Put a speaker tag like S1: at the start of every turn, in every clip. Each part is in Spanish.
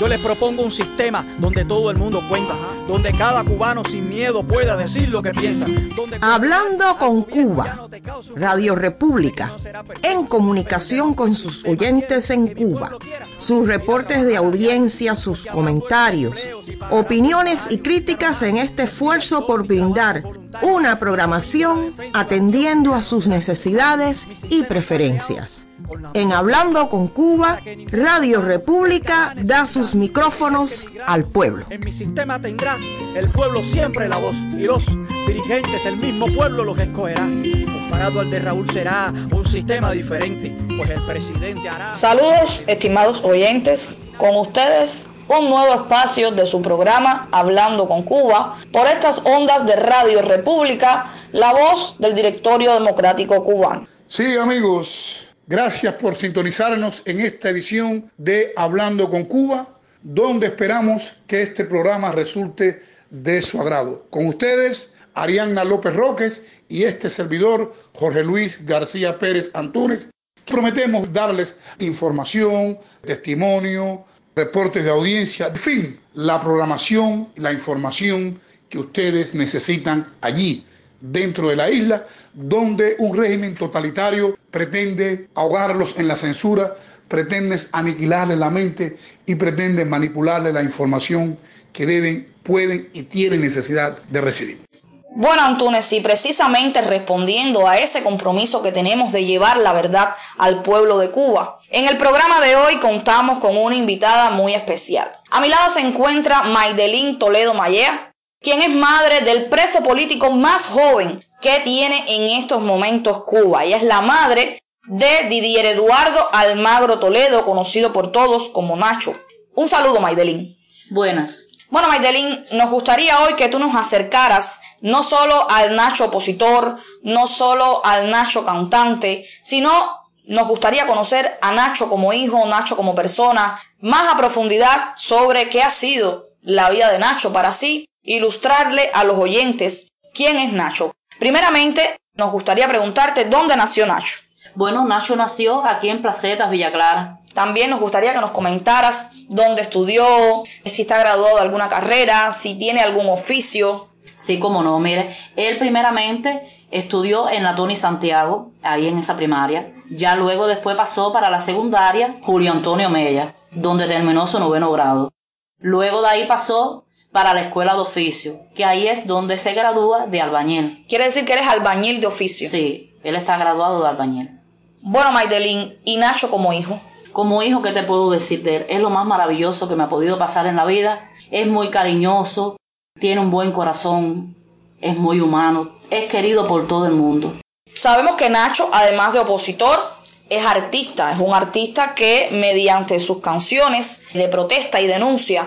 S1: Yo les propongo un sistema donde todo el mundo cuenta, donde cada cubano sin miedo pueda decir lo que piensa.
S2: Hablando con Cuba, Radio República, en comunicación con sus oyentes en Cuba, sus reportes de audiencia, sus comentarios, opiniones y críticas en este esfuerzo por brindar una programación atendiendo a sus necesidades y preferencias. En Hablando con Cuba, Radio República da sus micrófonos al pueblo.
S1: En mi sistema tendrá el pueblo siempre la voz, y los dirigentes, el mismo pueblo los escogerá. Comparado al de Raúl será un sistema diferente, pues el presidente hará...
S3: Saludos, estimados oyentes, con ustedes un nuevo espacio de su programa Hablando con Cuba, por estas ondas de Radio República, la voz del Directorio Democrático Cubano.
S4: Sí, amigos, gracias por sintonizarnos en esta edición de Hablando con Cuba, donde esperamos que este programa resulte de su agrado. Con ustedes, Arianna López Roques y este servidor, Jorge Luis García Pérez Antúnez. Prometemos darles información, testimonio, reportes de audiencia, en fin, la programación, la información que ustedes necesitan allí, dentro de la isla, donde un régimen totalitario pretende ahogarlos en la censura, pretende aniquilarles la mente y pretende manipularles la información que deben, pueden y tienen necesidad de recibir.
S3: Bueno, Antúnez, y precisamente respondiendo a ese compromiso que tenemos de llevar la verdad al pueblo de Cuba, en el programa de hoy contamos con una invitada muy especial. A mi lado se encuentra Maydelín Toledo Mallea, quien es madre del preso político más joven que tiene en estos momentos Cuba. Ella es la madre de Didier Eduardo Almagro Toledo, conocido por todos como Nacho. Un saludo, Maydelín.
S5: Buenas.
S3: Bueno, Maydelín, nos gustaría hoy que tú nos acercaras no solo al Nacho opositor, no solo al Nacho cantante, sino nos gustaría conocer a Nacho como hijo, Nacho como persona, más a profundidad sobre qué ha sido la vida de Nacho para así ilustrarle a los oyentes quién es Nacho. Primeramente, nos gustaría preguntarte dónde nació Nacho.
S5: Bueno, Nacho nació aquí en Placetas, Villa Clara.
S3: También nos gustaría que nos comentaras dónde estudió, si está graduado de alguna carrera, si tiene algún oficio.
S5: Sí, cómo no, mire, él primeramente estudió en la Tony Santiago, ahí en esa primaria. Ya luego después pasó para la secundaria Julio Antonio Mella, donde terminó su 9º grado. Luego de ahí pasó para la escuela de oficio, que ahí es donde se gradúa de albañil.
S3: ¿Quiere decir que eres albañil de oficio?
S5: Sí, él está graduado de albañil.
S3: Bueno, Maydelín, ¿y Nacho como hijo?
S5: Como hijo, ¿qué te puedo decir de él? Es lo más maravilloso que me ha podido pasar en la vida. Es muy cariñoso, tiene un buen corazón, es muy humano, es querido por todo el mundo. Sabemos que Nacho, además de opositor, es artista. Es un artista que mediante sus canciones de protesta y denuncia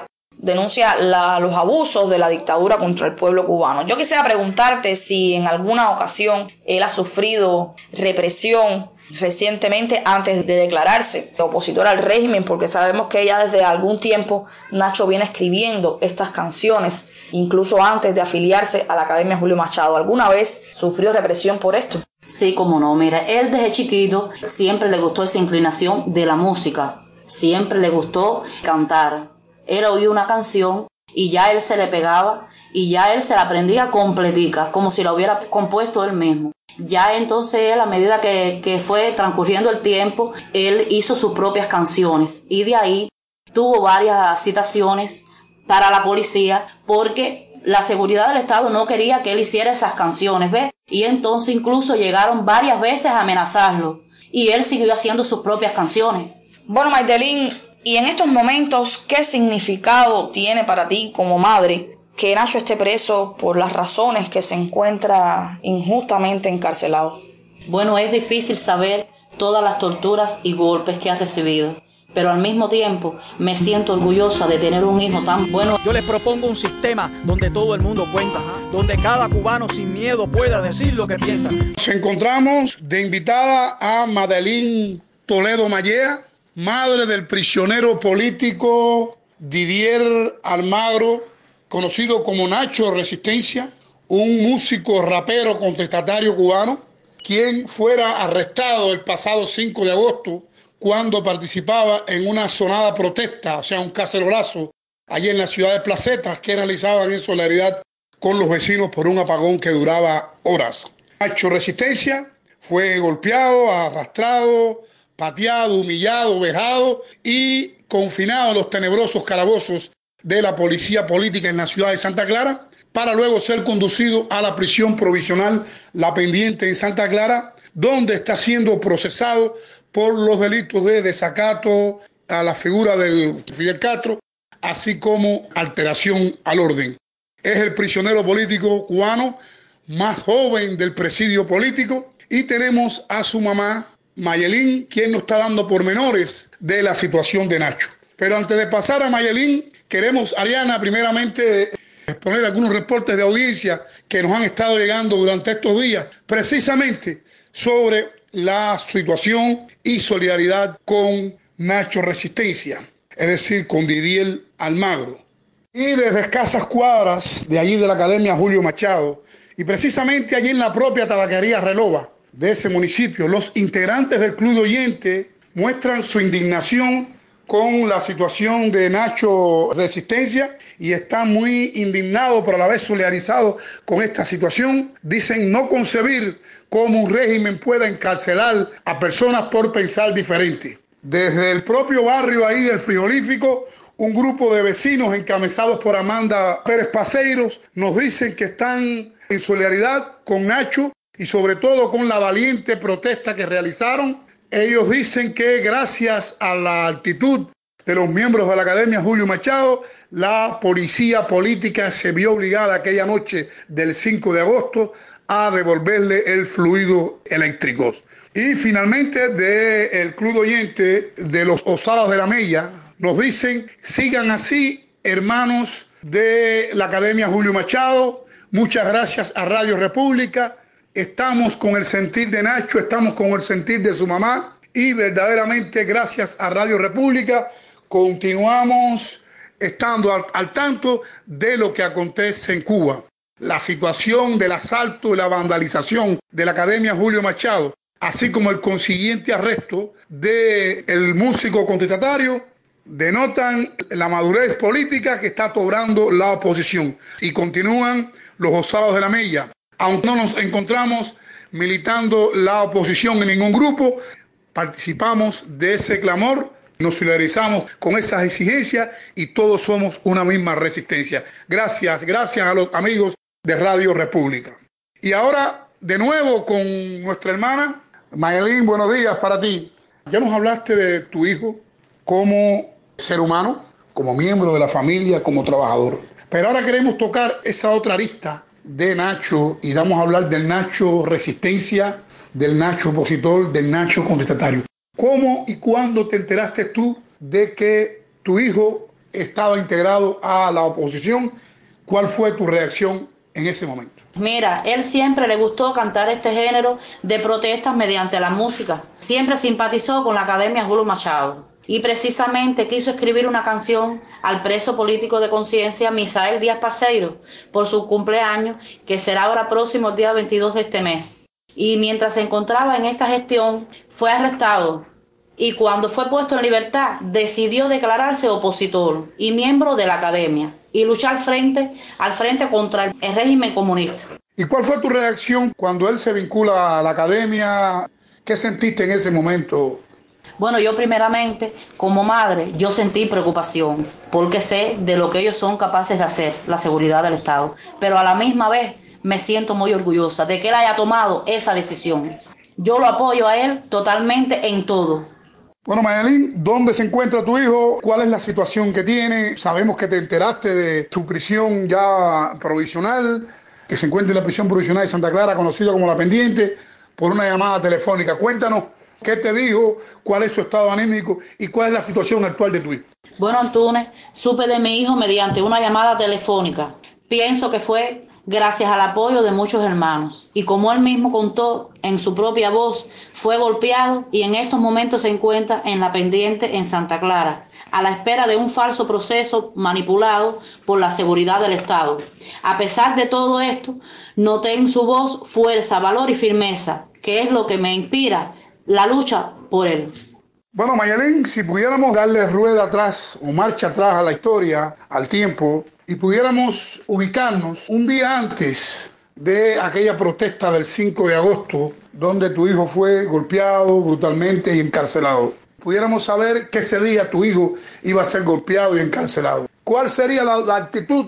S5: los abusos de la dictadura contra el pueblo cubano. Yo quisiera preguntarte si en alguna ocasión él ha sufrido represión recientemente antes de declararse opositor al régimen, porque sabemos que ya desde algún tiempo Nacho viene escribiendo estas canciones, incluso antes de afiliarse a la Academia Julio Machado. ¿Alguna vez sufrió represión por esto? Sí, cómo no. Mira, él desde chiquito siempre le gustó esa inclinación de la música, siempre le gustó cantar. Él oía una canción y ya él se le pegaba y ya él se la aprendía completica, como si la hubiera compuesto él mismo. Ya entonces él, a medida que fue transcurriendo el tiempo, él hizo sus propias canciones y de ahí tuvo varias citaciones para la policía porque la seguridad del Estado no quería que él hiciera esas canciones, ¿ves? Y entonces incluso llegaron varias veces a amenazarlo y él siguió haciendo sus propias canciones.
S3: Bueno, Maydelín, y en estos momentos, ¿qué significado tiene para ti como madre que Nacho esté preso por las razones que se encuentra injustamente encarcelado?
S5: Bueno, es difícil saber todas las torturas y golpes que ha recibido, pero al mismo tiempo me siento orgullosa de tener un hijo tan bueno.
S1: Yo les propongo un sistema donde todo el mundo cuenta, donde cada cubano sin miedo pueda decir lo que piensa.
S4: Nos encontramos de invitada a Maydelín Toledo Mallea, madre del prisionero político Didier Almagro, conocido como Nacho Resistencia, un músico rapero contestatario cubano, quien fuera arrestado el pasado 5 de agosto cuando participaba en una sonada protesta, o sea, un cacerolazo, allí en la ciudad de Placetas, que realizaban en solidaridad con los vecinos por un apagón que duraba horas. Nacho Resistencia fue golpeado, arrastrado, pateado, humillado, vejado y confinado en los tenebrosos calabozos de la policía política en la ciudad de Santa Clara, para luego ser conducido a la prisión provisional La Pendiente en Santa Clara, donde está siendo procesado por los delitos de desacato a la figura del Fidel Castro, así como alteración al orden. Es el prisionero político cubano más joven del presidio político, y tenemos a su mamá, Mayelín, quien nos está dando pormenores de la situación de Nacho. Pero antes de pasar a Mayelín, queremos, Ariana, primeramente exponer algunos reportes de audiencia que nos han estado llegando durante estos días, precisamente sobre la situación y solidaridad con Nacho Resistencia, es decir, con Didier Almagro. Y desde escasas cuadras de allí de la Academia Julio Machado, y precisamente allí en la propia tabaquería Relova de ese municipio, los integrantes del Club de Oyentes muestran su indignación con la situación de Nacho Resistencia y están muy indignados, pero a la vez solidarizados con esta situación. Dicen no concebir cómo un régimen pueda encarcelar a personas por pensar diferente. Desde el propio barrio ahí del Frigorífico, un grupo de vecinos encabezados por Amanda Pérez Paseiros nos dicen que están en solidaridad con Nacho y sobre todo con la valiente protesta que realizaron. Ellos dicen que gracias a la actitud de los miembros de la Academia Julio Machado, la policía política se vio obligada aquella noche del 5 de agosto a devolverle el fluido eléctrico. Y finalmente del Club de Oyentes de los Osadas de la Mella nos dicen, sigan así, hermanos de la Academia Julio Machado, muchas gracias a Radio República, estamos con el sentir de Nacho, estamos con el sentir de su mamá y verdaderamente gracias a Radio República continuamos estando al tanto de lo que acontece en Cuba. La situación del asalto y la vandalización de la Academia Julio Machado, así como el consiguiente arresto del músico contestatario, denotan la madurez política que está cobrando la oposición. Y continúan los Osados de la Mella. Aunque no nos encontramos militando la oposición en ningún grupo, participamos de ese clamor, nos solidarizamos con esas exigencias y todos somos una misma resistencia. Gracias a los amigos de Radio República. Y ahora, de nuevo, con nuestra hermana Mayelín, buenos días para ti. Ya nos hablaste de tu hijo como ser humano, como miembro de la familia, como trabajador. Pero ahora queremos tocar esa otra arista de Nacho y vamos a hablar del Nacho Resistencia, del Nacho opositor, del Nacho contestatario. ¿Cómo y cuándo te enteraste tú de que tu hijo estaba integrado a la oposición? ¿Cuál fue tu reacción en ese momento?
S5: Mira, él siempre le gustó cantar este género de protestas mediante la música. Siempre simpatizó con la Academia Julio Machado. Y precisamente quiso escribir una canción al preso político de conciencia Misael Díaz Paseiro por su cumpleaños, que será ahora próximo el día 22 de este mes. Y mientras se encontraba en esta gestión, fue arrestado. Y cuando fue puesto en libertad, decidió declararse opositor y miembro de la Academia y luchar al frente contra el régimen comunista.
S4: ¿Y cuál fue tu reacción cuando él se vincula a la Academia? ¿Qué sentiste en ese momento?
S5: Bueno, yo primeramente, como madre, yo sentí preocupación, porque sé de lo que ellos son capaces de hacer, la seguridad del Estado. Pero a la misma vez me siento muy orgullosa de que él haya tomado esa decisión. Yo lo apoyo a él totalmente en todo.
S4: Bueno, Mayelín, ¿dónde se encuentra tu hijo? ¿Cuál es la situación que tiene? Sabemos que te enteraste de su prisión ya provisional, que se encuentra en la prisión provisional de Santa Clara, conocida como La Pendiente, por una llamada telefónica. Cuéntanos. ¿Qué te dijo? ¿Cuál es su estado anímico? ¿Y cuál es la situación actual de tu hijo?
S5: Bueno, Antunes, supe de mi hijo mediante una llamada telefónica. Pienso que fue gracias al apoyo de muchos hermanos. Y como él mismo contó en su propia voz, fue golpeado y en estos momentos se encuentra en La Pendiente en Santa Clara, a la espera de un falso proceso manipulado por la seguridad del Estado. A pesar de todo esto, noté en su voz fuerza, valor y firmeza, que es lo que me inspira la lucha por él.
S4: Bueno, Mayelín, si pudiéramos darle rueda atrás o marcha atrás a la historia, al tiempo, y pudiéramos ubicarnos un día antes de aquella protesta del 5 de agosto, donde tu hijo fue golpeado brutalmente y encarcelado. Pudiéramos saber que ese día tu hijo iba a ser golpeado y encarcelado. ¿Cuál sería la actitud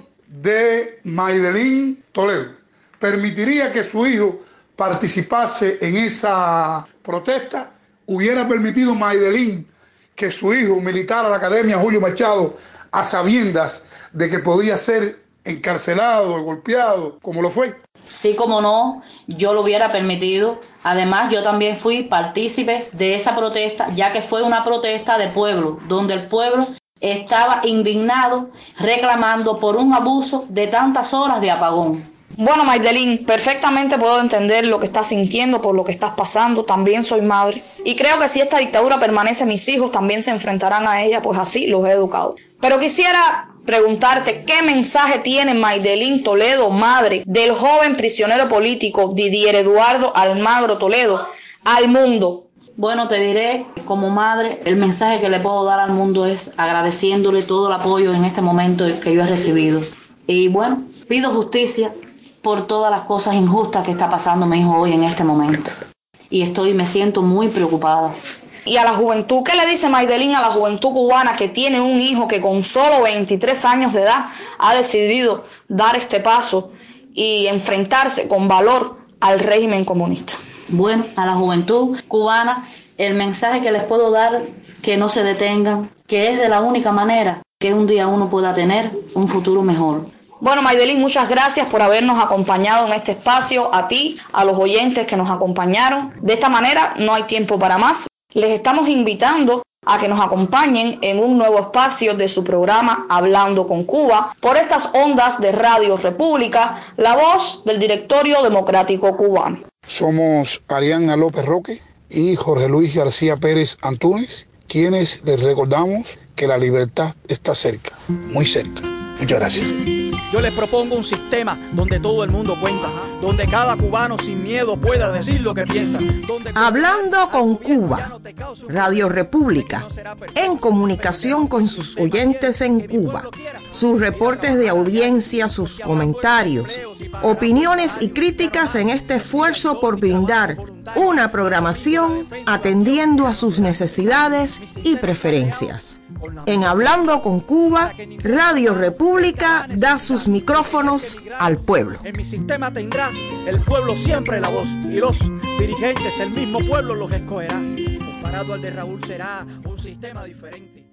S4: de Maydelín Toledo? ¿Permitiría que su hijo participase en esa protesta? ¿Hubiera permitido Maydelín que su hijo militara a la Academia Julio Machado a sabiendas de que podía ser encarcelado, golpeado, como lo fue?
S5: Sí, como no, yo lo hubiera permitido. Además, yo también fui partícipe de esa protesta, ya que fue una protesta de pueblo, donde el pueblo estaba indignado, reclamando por un abuso de tantas horas de apagón.
S3: Bueno, Maydelín, perfectamente puedo entender lo que estás sintiendo, por lo que estás pasando. También soy madre. Y creo que si esta dictadura permanece, mis hijos también se enfrentarán a ella, pues así los he educado. Pero quisiera preguntarte, ¿qué mensaje tiene Maydelín Toledo, madre del joven prisionero político Didier Eduardo Almagro Toledo, al mundo?
S5: Bueno, te diré, como madre, el mensaje que le puedo dar al mundo es agradeciéndole todo el apoyo en este momento que yo he recibido. Y bueno, pido justicia por todas las cosas injustas que está pasando mi hijo hoy en este momento. Y me siento muy preocupada.
S3: Y a la juventud, ¿qué le dice Maydelín a la juventud cubana que tiene un hijo que con solo 23 años de edad ha decidido dar este paso y enfrentarse con valor al régimen comunista?
S5: Bueno, a la juventud cubana, el mensaje que les puedo dar, que no se detengan, que es de la única manera que un día uno pueda tener un futuro mejor.
S3: Bueno, Maydelín, muchas gracias por habernos acompañado en este espacio, a ti, a los oyentes que nos acompañaron. De esta manera no hay tiempo para más. Les estamos invitando a que nos acompañen en un nuevo espacio de su programa Hablando con Cuba, por estas ondas de Radio República, la voz del Directorio Democrático Cubano.
S4: Somos Ariana López Roque y Jorge Luis García Pérez Antúnez, quienes les recordamos que la libertad está cerca, muy cerca. Muchas gracias.
S1: Yo les propongo un sistema donde todo el mundo cuenta, donde cada cubano sin miedo pueda decir lo que piensa.
S2: Hablando con Cuba, Radio República, en comunicación con sus oyentes en Cuba, sus reportes de audiencia, sus comentarios, opiniones y críticas en este esfuerzo por brindar una programación atendiendo a sus necesidades y preferencias. En Hablando con Cuba, Radio República da sus micrófonos al pueblo.
S1: En mi sistema tendrá el pueblo siempre la voz y los dirigentes, el mismo pueblo los escogerá. Comparado al de Raúl será un sistema diferente.